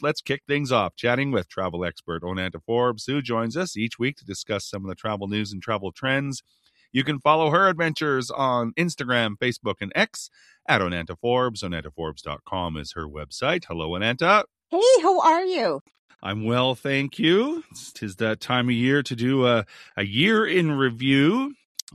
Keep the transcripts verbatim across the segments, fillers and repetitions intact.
let's kick things off chatting with travel expert Onanta Forbes, who joins us each week to discuss some of the travel news and travel trends. You can follow her adventures on Instagram, Facebook, and X at Onanta Forbes. Onanta Forbes dot com is her website. Hello, Onanta. Hey, how are you? I'm well, thank you. It's 'tis that time of year to do a, a year in review.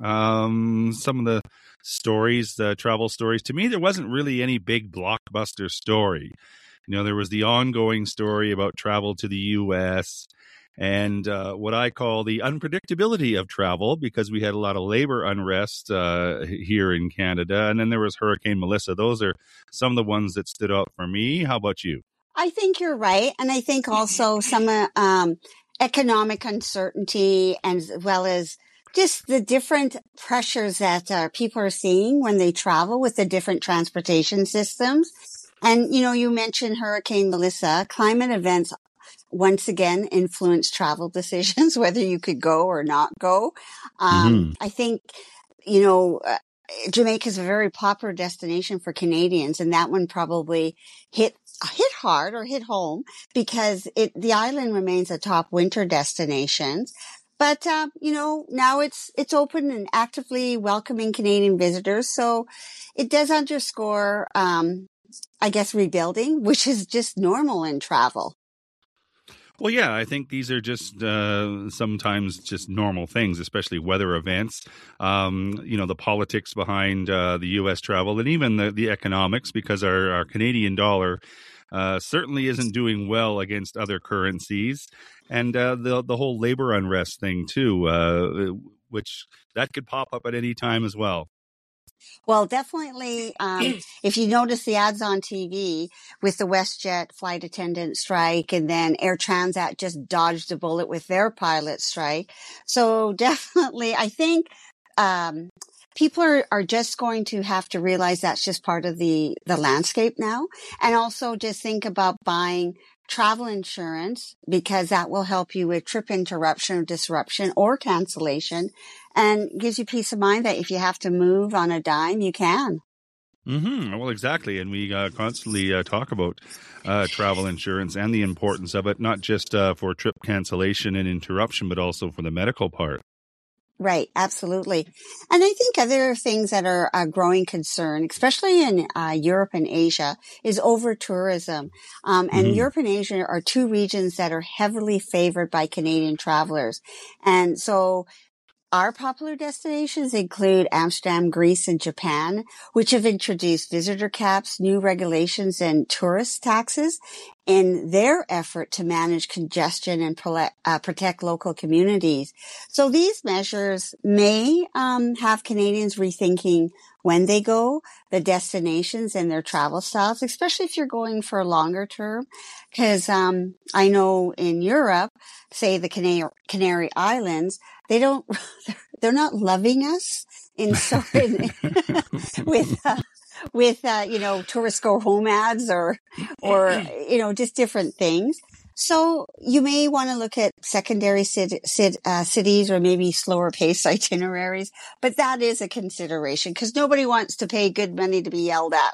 Um, some of the stories, the travel stories, to me, there wasn't really any big blockbuster story. You know, there was the ongoing story about travel to the U S and uh, what I call the unpredictability of travel, because we had a lot of labor unrest uh, here in Canada. And then there was Hurricane Melissa. Those are some of the ones that stood out for me. How about you? I think you're right. And I think also some uh, um, economic uncertainty, as well as just the different pressures that uh, people are seeing when they travel with the different transportation systems. And, you know, you mentioned Hurricane Melissa. Climate events once again influence travel decisions, whether you could go or not go. Um, Mm-hmm. I think, you know, uh, Jamaica is a very popular destination for Canadians, and that one probably hit hit hard or hit home because it the island remains a top winter destination. But uh, you know, now it's it's open and actively welcoming Canadian visitors, so it does underscore, um, I guess, rebuilding, which is just normal in travel. Well, yeah, I think these are just uh, sometimes just normal things, especially weather events. Um, you know, the politics behind uh, the U S travel, and even the, the economics, because our, our Canadian dollar uh, certainly isn't doing well against other currencies, and uh, the the whole labor unrest thing too, uh, which that could pop up at any time as well. Well, definitely, um, if you notice the ads on T V with the WestJet flight attendant strike, and then Air Transat just dodged a bullet with their pilot strike. So definitely, I think um, people are, are just going to have to realize that's just part of the, the landscape now. And also just think about buying travel insurance, because that will help you with trip interruption or disruption or cancellation, and gives you peace of mind that if you have to move on a dime, you can. Mm-hmm. Well, exactly. And we uh, constantly uh, talk about uh, travel insurance and the importance of it, not just uh, for trip cancellation and interruption, but also for the medical part. Right, absolutely. And I think other things that are a growing concern, especially in uh, Europe and Asia, is over tourism. Um, and Mm-hmm. Europe and Asia are two regions that are heavily favored by Canadian travelers. And so our popular destinations include Amsterdam, Greece, and Japan, which have introduced visitor caps, new regulations, and tourist taxes in their effort to manage congestion and pro- uh, protect local communities. So these measures may um, have Canadians rethinking when they go, the destinations and their travel styles, especially if you're going for a longer term. Because um, I know in Europe, say the Canary, Canary Islands, they don't, they're not loving us in so in, with, uh, with, uh, you know, tourist go home ads or, or, you know, just different things. So you may want to look at secondary cit, cit, uh, cities or maybe slower paced itineraries, but that is a consideration because nobody wants to pay good money to be yelled at.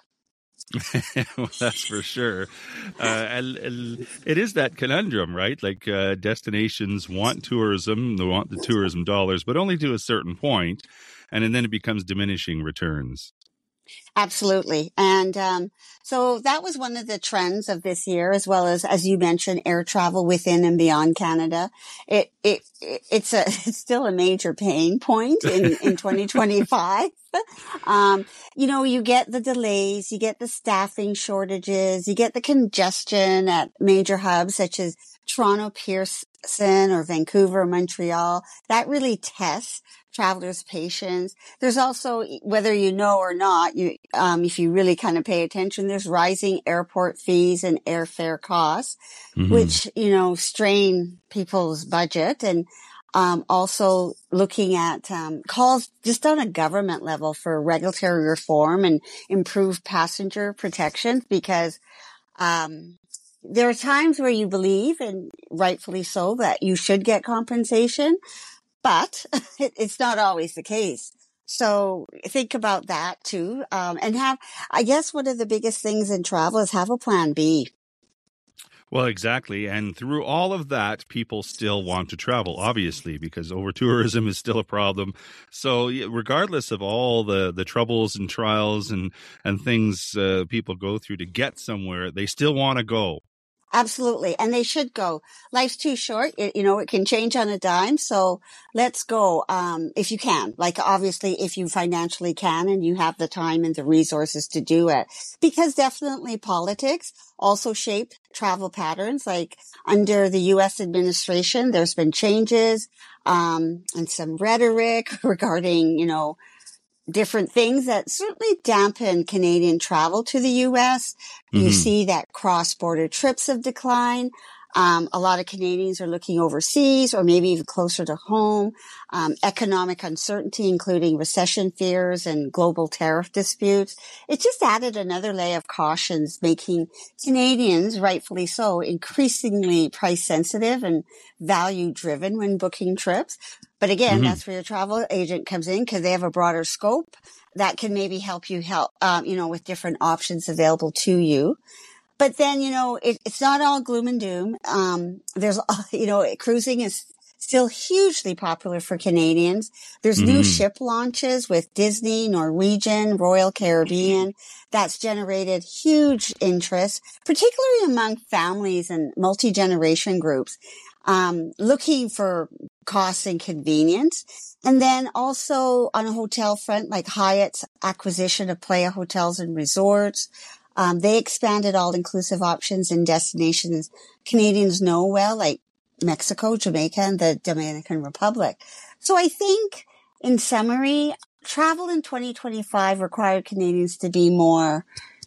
Well, that's for sure. Uh, and, and it is that conundrum, right? Like uh, destinations want tourism, they want the tourism dollars, but only to a certain point, and, and then it becomes diminishing returns. Absolutely. And um, so that was one of the trends of this year, as well as, as you mentioned, air travel within and beyond Canada. It, it, it's a, it's still a major pain point in, in twenty twenty-five. Um, you know, you get the delays, you get the staffing shortages, you get the congestion at major hubs such as Toronto, Pearson, or Vancouver, Montreal. That really tests travelers' patience. There's also, whether you know or not, you, um, if you really kind of pay attention, there's rising airport fees and airfare costs, mm-hmm. which, you know, strain people's budget. And, um, also looking at, um, calls just on a government level for regulatory reform and improved passenger protection, because, um, there are times where you believe, and rightfully so, that you should get compensation, but it's not always the case. So think about that too. Um, and have, I guess one of the biggest things in travel is have a plan B. Well, exactly. And through all of that, people still want to travel, obviously, because over tourism is still a problem. So regardless of all the, the troubles and trials and, and things uh, people go through to get somewhere, they still want to go. Absolutely. And they should go. Life's too short. It, you know, it can change on a dime. So let's go. Um, if you can, like obviously if you financially can and you have the time and the resources to do it, because definitely politics also shape travel patterns. Like under the U S administration, there's been changes, um, and some rhetoric regarding, you know, different things that certainly dampen Canadian travel to the U S. You Mm-hmm. see that cross-border trips have declined. Um, a lot of Canadians are looking overseas or maybe even closer to home. Um, economic uncertainty, including recession fears and global tariff disputes. It just added another layer of cautions, making Canadians, rightfully so, increasingly price sensitive and value driven when booking trips. But again, Mm-hmm. that's where your travel agent comes in because they have a broader scope that can maybe help you help, um, you know, with different options available to you. But then, you know, it, it's not all gloom and doom. Um, there's, you know, cruising is still hugely popular for Canadians. There's Mm-hmm. new ship launches with Disney, Norwegian, Royal Caribbean. That's generated huge interest, particularly among families and multi-generation groups, um, looking for cost and convenience. And then also on a hotel front, like Hyatt's acquisition of Playa Hotels and Resorts. Um, they expanded all-inclusive options in destinations Canadians know well, like Mexico, Jamaica, and the Dominican Republic. So I think, in summary, travel in twenty twenty-five required Canadians to be more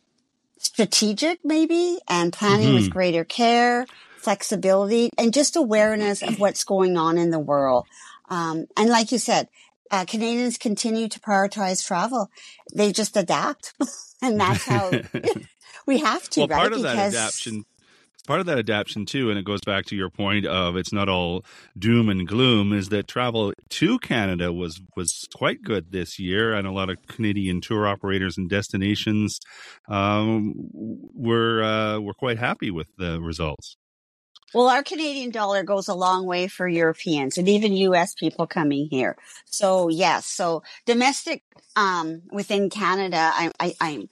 strategic, maybe, and planning Mm-hmm. with greater care, flexibility, and just awareness of what's going on in the world. Um, and like you said, uh, Canadians continue to prioritize travel. They just adapt. And that's how we have to, well, right? part of Because that adaptation, part of that adaptation too, and it goes back to your point of it's not all doom and gloom, is that travel to Canada was was quite good this year, and a lot of Canadian tour operators and destinations um, were uh, were quite happy with the results. Well, our Canadian dollar goes a long way for Europeans and even U S people coming here. So yes, so domestic um, within Canada, I, I, I'm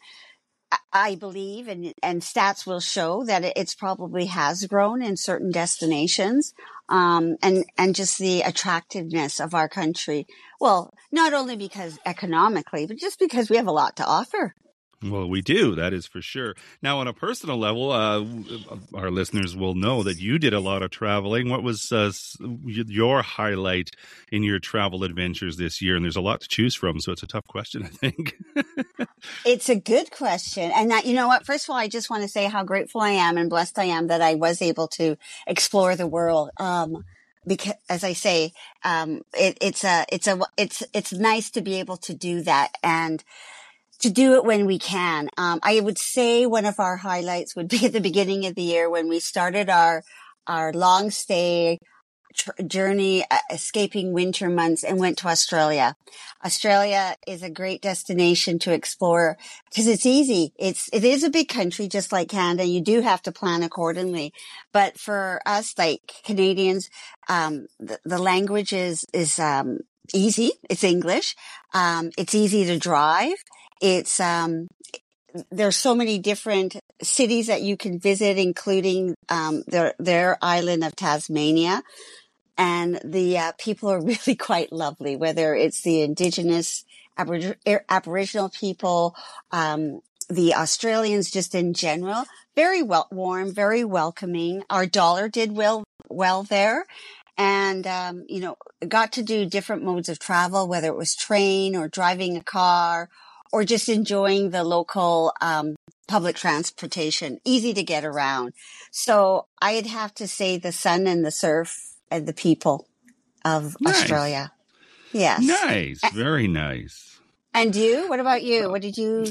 I believe, and, and stats will show that it, it's probably has grown in certain destinations, um, and, and just the attractiveness of our country. Well, not only because economically, but just because we have a lot to offer. Well, we do. That is for sure. Now, on a personal level, uh, our listeners will know that you did a lot of traveling. What was uh, your highlight in your travel adventures this year? And there's a lot to choose from, so it's a tough question, I think. It's a good question. And that, you know what? First of all, I just want to say how grateful I am and blessed I am that I was able to explore the world. Um, because as I say, um, it, it's a, it's a, it's, it's nice to be able to do that and to do it when we can. Um, I would say one of our highlights would be at the beginning of the year when we started our, our long stay tr- journey, uh, escaping winter months and went to Australia. Australia is a great destination to explore because it's easy. It's, it is a big country, just like Canada. You do have to plan accordingly. But for us, like Canadians, um, the, the language is, is, um, easy. It's English. Um, it's easy to drive. It's, um, there's so many different cities that you can visit, including, um, their, their island of Tasmania. And the uh, people are really quite lovely, whether it's the indigenous Aborig- Aboriginal people, um, the Australians just in general, very well, warm, very welcoming. Our dollar did well, well there. And, um, you know, got to do different modes of travel, whether it was train or driving a car or just enjoying the local, um, public transportation, easy to get around. So I'd have to say the sun and the surf and the people of Nice. Australia. Yes. Nice. Very nice. And you? What about you? What did you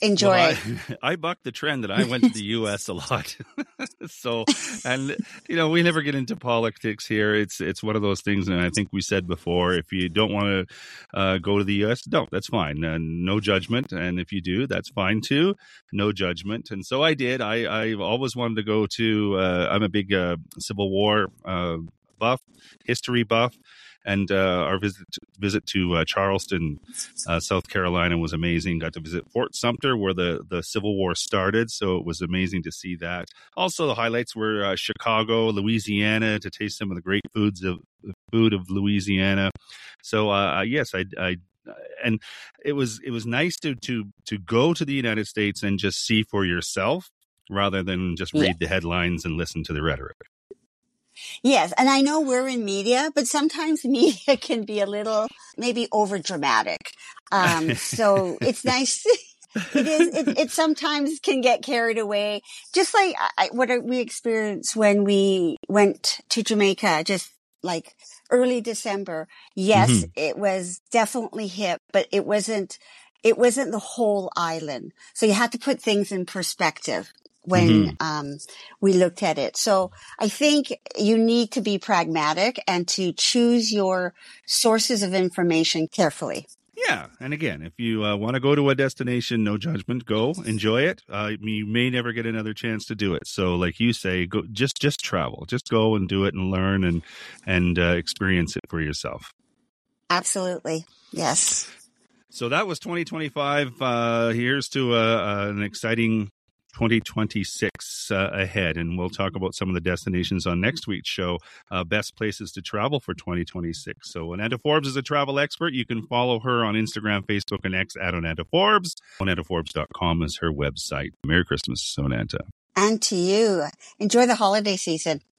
enjoy. Well, I, I bucked the trend that I went to the U S a lot. So, and you know, we never get into politics here. It's it's one of those things, and I think we said before, if you don't want to uh, go to the U S, don't. That's fine. Uh, no judgment. And if you do, that's fine too. No judgment. And so I did. I I always wanted to go to. Uh, I'm a big uh, Civil War uh, buff, history buff. And uh, our visit visit to uh, Charleston, uh, South Carolina, was amazing. Got to visit Fort Sumter, where the, the Civil War started, so it was amazing to see that. Also, the highlights were uh, Chicago, Louisiana, to taste some of the great foods of food of Louisiana. So, uh, yes, I, I and it was it was nice to to to go to the United States and just see for yourself, rather than just read yeah. the headlines and listen to the rhetoric. Yes, and I know we're in media, but sometimes media can be a little maybe over dramatic. Um, so it's nice. It is. It, it sometimes can get carried away, just like I, what we experienced when we went to Jamaica, just like early December. Yes, mm-hmm. It was definitely hip, but it wasn't. It wasn't the whole island. So you had to put things in perspective when mm-hmm. um, we looked at it. So I think you need to be pragmatic and to choose your sources of information carefully. Yeah. And again, if you uh, want to go to a destination, no judgment, go enjoy it. Uh, you may never get another chance to do it. So like you say, go just just travel, just go and do it and learn and, and uh, experience it for yourself. Absolutely. Yes. So that was twenty twenty-five. Uh, here's to uh, uh, an exciting twenty twenty-six uh, ahead, and we'll talk about some of the destinations on next week's show, uh, best places to travel for twenty twenty-six. So Onanta Forbes is a travel expert. You can follow her on Instagram, Facebook, and X at Onanta Forbes. Onanta Forbes dot com is her website. Merry Christmas, Onanta. And to you. Enjoy the holiday season.